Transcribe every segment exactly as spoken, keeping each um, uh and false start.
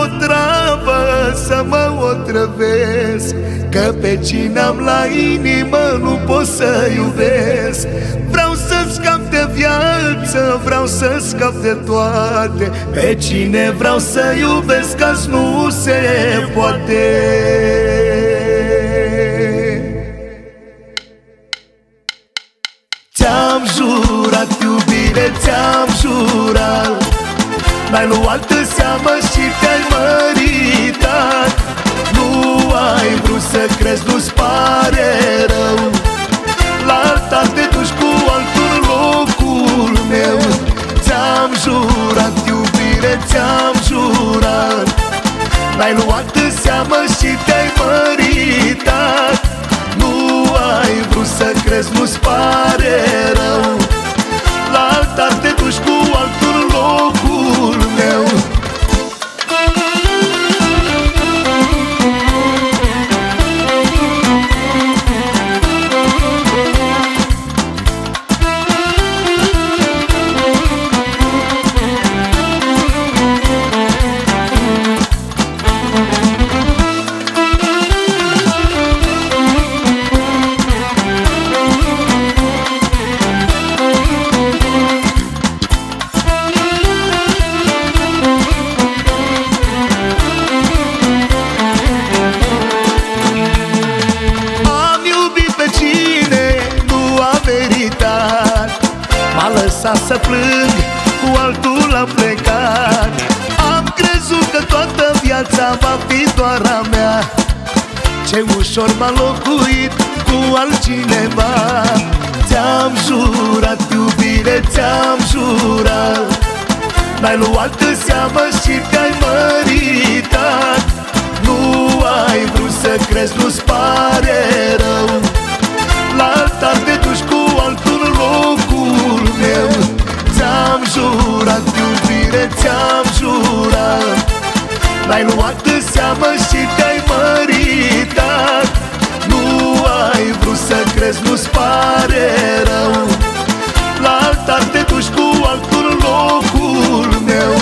o travă să mă otrăvesc, că pe cine am la inimă nu pot să iubesc. Vreau să scap de viață, vreau să scap de toate, pe cine vreau să iubesc, azi nu se poate. Ți-am jurat iubire, ți-am jurat, n-ai luat în seamă și te-ai măritat. Nu ai vrut să crezi, nu-ți pare rău, la altar te duci cu altul în locul meu. Ți-am jurat iubire, ți-am jurat, n-ai luat în seamă și te-ai măritat. Nu ai vrut să crezi, nu-ți pare rău, la altar te duci cu altul în locul meu. M-a lăsat să plâng, cu altul am plecat. Am crezut că toată viața va fi doar a mea, ce ușor m-a locuit cu altcineva. Ți-am jurat iubire, ți-am jurat, n-ai luat în seamă și te-ai măritat. Nu ai vrut să crezi, nu-ți pare rău, la altar te duci cu altul în locul meu. Ți-am jurat iubire, ți-am jurat, n-ai luat în seamă și te-ai măritat. Nu ai vrut să crezi, nu-ți pare rău, la altar te duci cu altul în locul meu.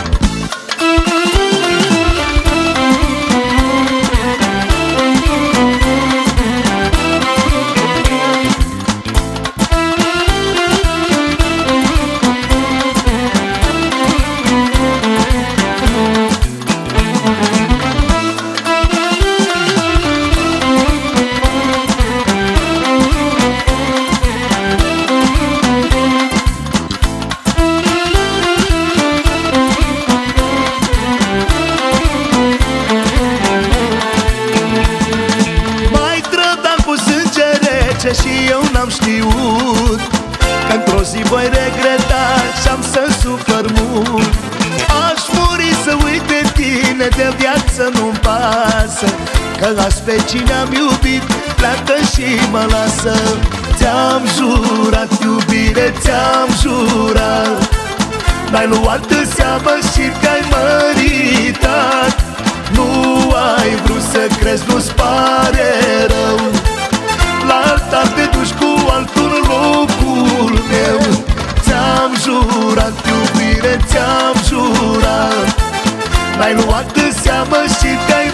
Și eu n-am știut că într-o zi voi regreta și-am să sufăr mult. Aș muri să uit de tine, de viață nu-mi pasă, că azi pe cine am iubit pleacă și mă lasă. Ți-am jurat iubire, ți-am jurat, n-ai luat în seamă și te-ai măritat. Nu ai vrut să crezi, nu-ți pare rău, la altar te duci cu altul în locul meu. Ți-am jurat iubire, ți-am jurat, n-ai luat în seamă și te-ai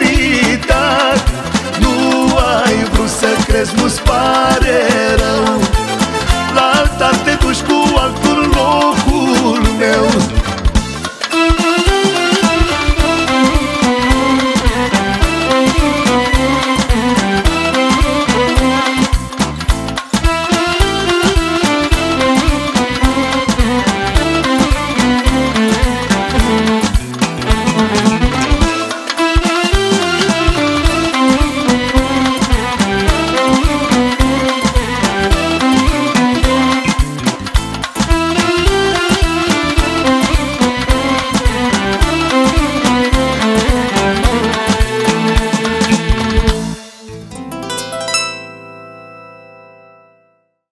măritat. Nu ai vrut să crezi, nu-ți pare rău,